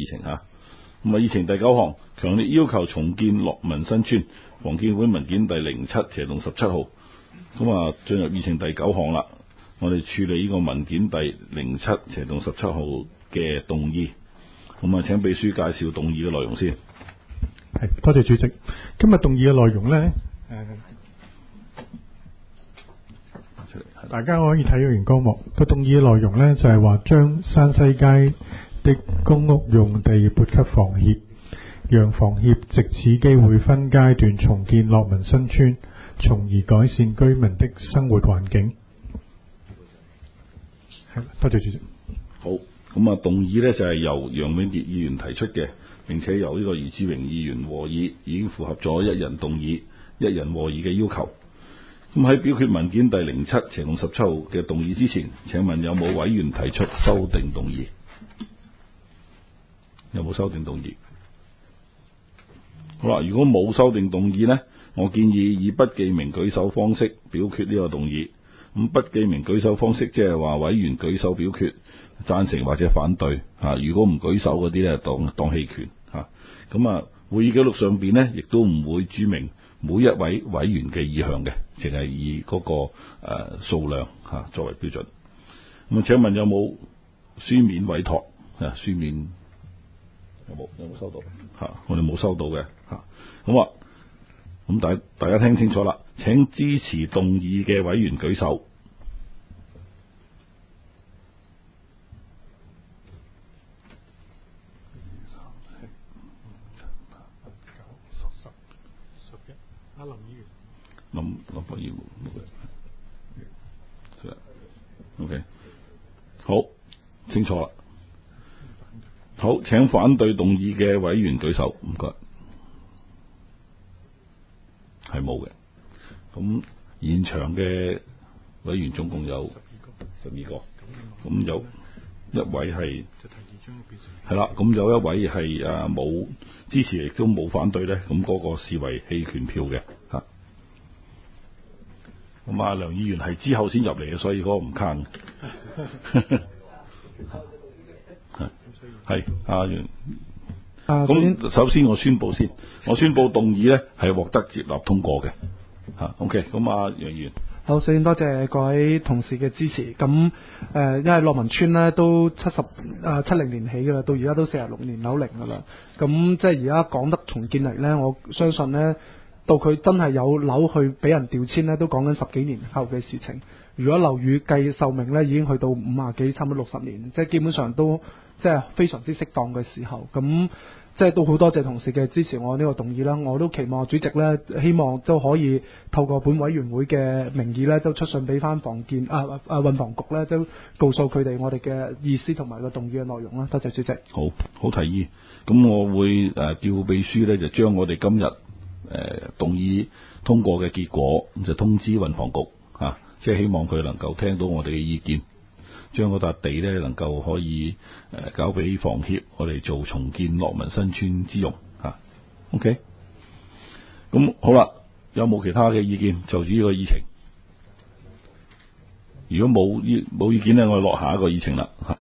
議程嚇。咁議程第9項，強烈要求重建樂民新村，房建會文件第07/17號。進入議程第9項啦，我哋處理呢個文件第07/17號嘅動議。請秘書介紹動議嘅內容先。 係，多謝主席。今日動議嘅內容呢，大家可以睇到熒光幕。個動議嘅內容呢，就係話將山西街的公屋用地撥給房協，讓房協藉此機會分階段重建樂民新村，從而改善居民的生活環境。係，多謝主席。 好，動議呢就係由楊永傑議員提出嘅，並且由呢個余志榮議員和議，已經符合咗一人動議、一人和議嘅要求。喺表決文件第07/17號嘅動議之前，請問有冇委員提出修訂動議？有冇修訂動議？好啦，如果冇修訂動議呢，我建議以不記名舉手方式表決呢個動議。不記名舉手方式即係話委員舉手表決贊成或者反對如果唔舉手嗰啲呢，當棄權會議記錄上邊呢，亦都唔會註明每一位委員嘅意向嘅，淨係以嗰個數量作為標準。請問有冇書面委託？書面有冇收到？我哋冇收到嘅。大家聽清楚啦，請支持動議嘅委員舉手。林博議員，OK， 好，清楚啦。好，請反對動議嘅委員舉手，唔該。係冇嘅。現場嘅委員總共有12個，有一位係啦，有一位係冇支持，亦都冇反對咧，嗰個視為棄權票嘅嚇。梁議員係之後先入嚟嘅，所以嗰個唔卡嘅。係咁首先我宣佈先，我宣佈動議呢係獲得接納通過嘅。OK， 咁楊議員。 好，首先多謝各位同事嘅支持。因為樂民村呢都70年起噶啦，到而家都46年樓齡噶啦。即係而家講得重建嚟呢，我相信呢，到佢真係有樓去俾人調遷呢，都講緊10幾年後嘅事情。如果樓宇計壽命呢，已經去到50幾，差唔多60年，即係基本上都即係非常之適當嘅時候。即係都好多謝同事嘅支持我呢個動議啦，我都期望主席呢，希望都可以透過本委員會嘅名義呢，都出信俾翻運房局呢，都告訴佢哋我哋嘅意思同埋個動議嘅內容啦。多謝主席。 好提議。咁我會調秘書呢，就將我哋今日動議通過嘅結果就通知運房局即係希望佢能夠聽到我哋嘅意見，將嗰笪地呢能夠可以交俾房協，我哋做重建樂民新村之用OK， 咁好啦，有冇其他嘅意見就住呢個議程？如果冇意見呢，我哋落下一個議程啦